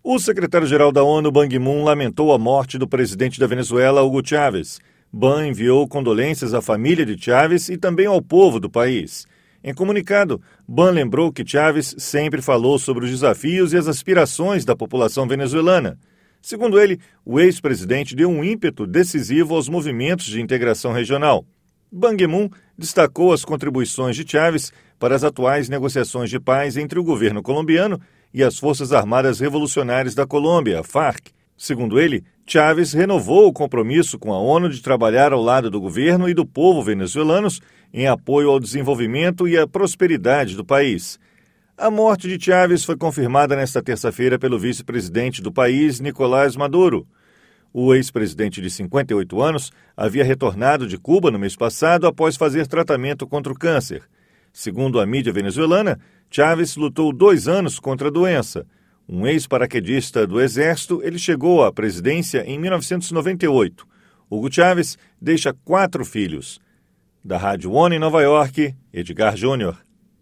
O secretário-geral da ONU, Ban Ki-moon, lamentou a morte do presidente da Venezuela, Hugo Chávez. Ban enviou condolências à família de Chávez e também ao povo do país. Em comunicado, Ban lembrou que Chávez sempre falou sobre os desafios e as aspirações da população venezuelana. Segundo ele, o ex-presidente deu um ímpeto decisivo aos movimentos de integração regional. Ban Ki-moon destacou as contribuições de Chávez para as atuais negociações de paz entre o governo colombiano e as Forças Armadas Revolucionárias da Colômbia, FARC. Segundo ele, Chávez renovou o compromisso com a ONU de trabalhar ao lado do governo e do povo venezuelanos em apoio ao desenvolvimento e à prosperidade do país. A morte de Chávez foi confirmada nesta terça-feira pelo vice-presidente do país, Nicolás Maduro. O ex-presidente de 58 anos havia retornado de Cuba no mês passado após fazer tratamento contra o câncer. Segundo a mídia venezuelana, Chávez lutou 2 anos contra a doença. Um ex-paraquedista do Exército, ele chegou à presidência em 1998. Hugo Chávez deixa 4 filhos. Da Rádio ONU em Nova York, Edgar Júnior.